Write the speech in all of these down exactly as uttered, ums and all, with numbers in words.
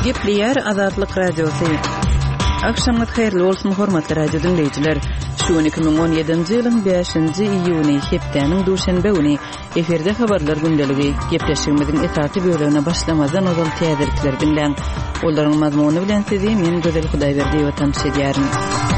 Gepleyer Azatlyk Radiosu. Akşamlar hayırlı olsun hormatly radio dinleyijiler. Şu iki bin on ýedinji ýylyň beşinji iýuny hepdeniň duşanbe güni eferde habarlar gündeligi gepleşigimiziň esasy bölümine başlamazdan ozal täzirlikler dinleň. Olaryň mazmuny bilen sizi men Gözel Hudaýberdiýew tanış edýärim.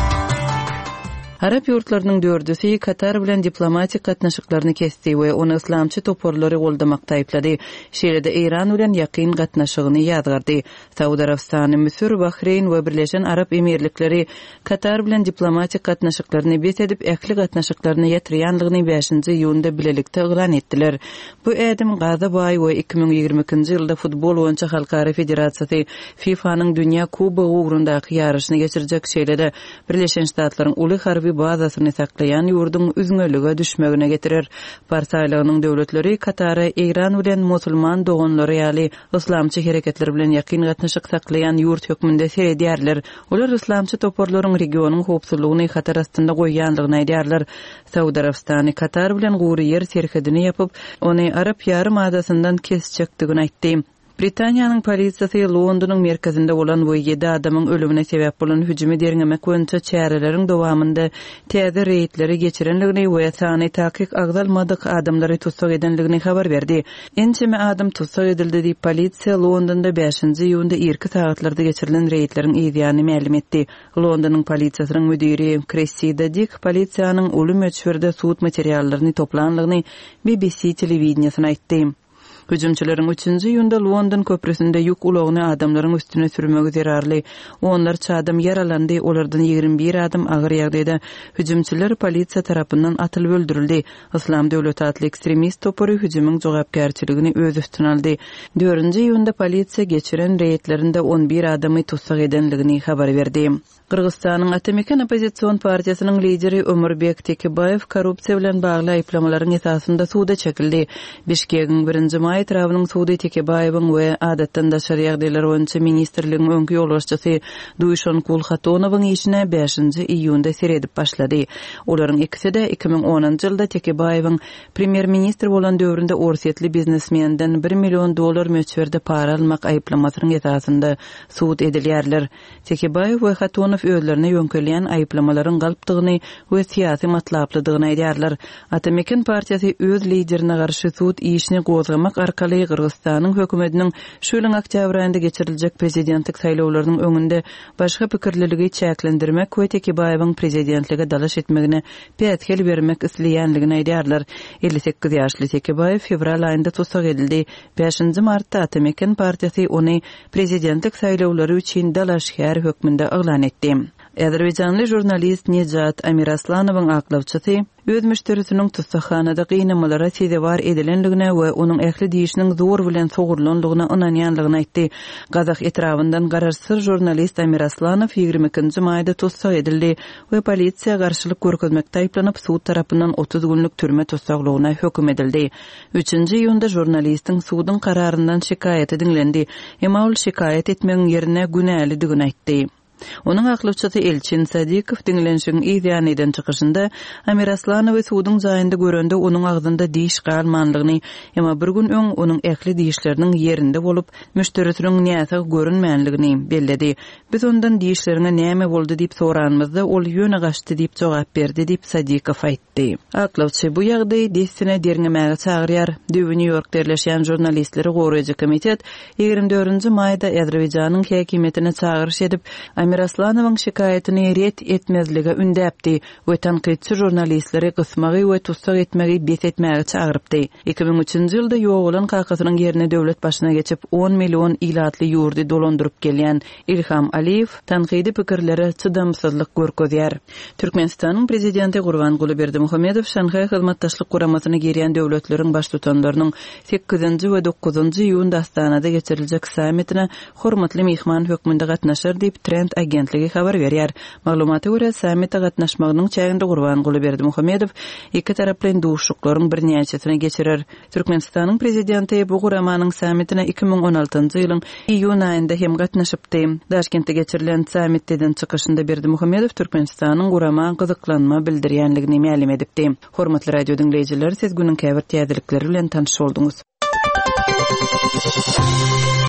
Arap ýurtlarynyň dördüsi Katar bilen diplomatik gatnaşyklaryny kesdi we ony islamçy toporlary goldamakda aýplady. Şeýlede Iran bilen ýakyn gatnaşygyny ýazgardy. Saudi Arabistany, Misir, Bahreyn we Birleşen Arap Emirlikleri Katar bilen diplomatik gatnaşyklaryny besedip ähli gatnaşyklaryny ýetirýändigini beşinji iýunda bilelikde elan etdiler. Bu ädim Gaza baý we iki bin ýigirme ikinji ýylda futbol boýunça Halkara Federasiýasy FIFA'nyň Dünýä Kubogy ugrundaky ýaryşyny geçirjek şeýlede Birleşen Ştatlaryň uly harby bazasyny saklayan ýurdun üzüňellige düşmegine getirir. Parsaýlarynyň döwletleri Katara Iran bilen musulman dogonlary ýaly islamçy hereketler bilen ýakyn gatnaşyk saklayan ýurt hökmünde seredýärler. Olar islamçy toporlaryň regionyň howpsuzlygyny hatar astynda goýýanlygyny aýdýarlar. Saudi Arabistany Katar bilen gury ýer serhedini ýapyp, ony Arap ýarymadasynyň kesjekdigini aýtdy. Britaniýanyň polisiýasy Londonyň merkezinde bolan bu ýedi adamyň ölümine sebäp bolan hüjümi derňemek boýunça çäreleriň dowamynda täze reýtleri geçirenligini we sany takyk agzalmadyk adamlary tutsak edenligini habar berdi. Ençeme adam tutsak edildi diýip polisiýa Londonda beşinji iýunda erki saatlarda geçirilen reýtleriň ýa-ni ma'lum etdi. Londonyň polisiýasynyň müdiri Cressida Dick polisiýanyň ölüm öçürde suut materiallaryny toplanlygyny B B C telewizionyna aýtdy. Hüjümçileriň üçünji ýunda London köprüsinde ýük ulagyny adamlaryň üstüne sürmegi zerarly. Onlar çadam yaralandy, olardan ýigirme bir adam agyr ýagdaýda. Hüjümçiler polisiýa tarapyndan atylyp öldürildi. Islam döwleti adly ekstremist topory hüjümüň jogapkärçiligini öz üstüne aldy. dördünji ýunda polisiýa geçiren reýtlerinde on bir adamy tutsak edenligini habar berdi. Kırgızstanyň Atemekan opozisiýon partiýasynyň lideri Ömürbek Tekebayew korrupsiýa bilen bagly aýplamalaryň esasynda suwda çekildi. Bişkegiň birinji may trawynyň suwdy Tekebayewiň we adatdan daşary ýagdaýlar boýunça ministrligiň öňkü ýolbaşçysy Duýşan Kulhatonowyň işine beşinji iýunda seredip başlady. Olaryň ikisi de iki bin onunji ýylda Tekebayewiň premier ministr bolan döwründe orsiýetli biznesmenden bir million dollar möçberde para almak aýplamasynyň esasynda suwd edilýärler. Tekebayew we Hatonow özlerine ýönkelen aýplamalaryň galypdygyny we syýasy matlaplydygyny aýdýarlar. Atemekan partiýasy öz liderine garşy suwd işini gozgamak arkaly Kırgızstanyň hökümetiniň şu ýylyň oktýabr aýynda geçiriljek prezidentlik saýlawlarynyň öňünde başga pikirliligi çäklendirmek we Tekebayewiň prezidentlige dalaş etmegine pätkil bermek isleýänligini aýdýarlar. elli sekiz ýaşly Tekebayew fevral aýynda tutsak edildi. beşinji martda Atemekan partiýasy ony prezidentlik saýlawlary üçin dalaşkär hökmünde elan etdi. Azerbaýjanly jurnalist Nejat Amiraslanowyň aklawçysy öz müşterisiniň tutsakhanada gynamalara sebäp edilenligine we onuň ähli diýişiniň zor bilen sogurlanlygyna ynanýanlygyny aýtdy. Gazak etrafyndan garaşsyz jurnalist Amiraslanow ýigirme ikinji maýda tutsak edildi we polisiýa garşylyk görkezmekde aýplanyp suwd tarapyndan otuz günlük türme tutsaklygyna hökm edildi. üçünji iýunda jurnalistiň suwdyň kararyndan şikaýet edilendi. Emma ol şikaýet etmegiň ýerine günälidigini aýtdy. Onuň aklawçysy Elçin Sadikow dinlenşigiň ýa-niden çykyşynda Amiraslanowy suwdyň jaýynda görende onuň agzynda diýiş galmanlygyny, emma bir gün öň onuň ähli diýişleriniň ýerinde bolup, müşterisiniň näse görünmänligini belledi. Biz ondan diýişlerine näme boldy diýip soranmyzda ol ýöne gaçdy diýip jogap berdi diýip Sadikow aýtdy. Aklawçy bu ýagdaý destine derňemäge çagyrýar. New Yorkda ýerleşýän jurnalistleri goraýjy komitet ýigirme dördünji maýda Azerbaýjanyň häkimetine çagyryş edip Amiraslanowyň şikaýetini ret etmezlige ündäpdi we tanqidçi jurnalistleri gysmagy we tutsak etmegi besetmäge çagyrypdy. iki bin üçünji ýylda ýok bolan kakasynyň ýerine döwlet başyna geçip on million ilatly ýurdy dolandyryp gelýän Ilham Aliýew tanqidi pikirleri çydamsyzlyk görkezýär. Türkmenistanyň prezidenti Gurbanguly Berdimuhammedow Şanhaý hyzmatdaşlyk guramasyny gerýän döwletleriň baş tutanlarynyň sekizinji we dokuzunji iýunda Astanada geçiriljek sammitine hormatly mehman hökmünde gatnaşar diýip Trend agentligi habar berýär. Maglumata görä sammitde gatnaşmagynyň çäginde Gurbanguly Berdimuhammedow iki taraply duşuklaryň bir näçesini geçirer. Türkmenistanyň prezidenti bu guramanyň sammitine iki bin on altynji ýylyň iýun aýynda hem gatnaşypdy. Daşkentde geçirilen sammitden çykyşynda Berdimuhammedow Türkmenistanyň gurama gyzyklanma bildirýänligini ma'lum edipdi. Hormatly radio dinleýijiler, siz günüň käbir täzelikleri bilen tanış bolduňuz.